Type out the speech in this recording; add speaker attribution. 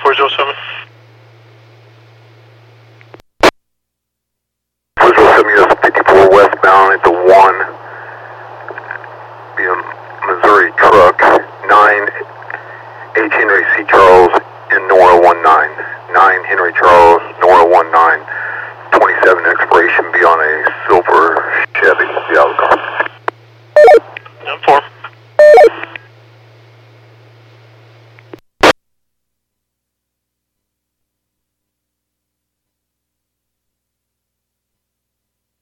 Speaker 1: 407.
Speaker 2: 407 US 54 westbound at the 1.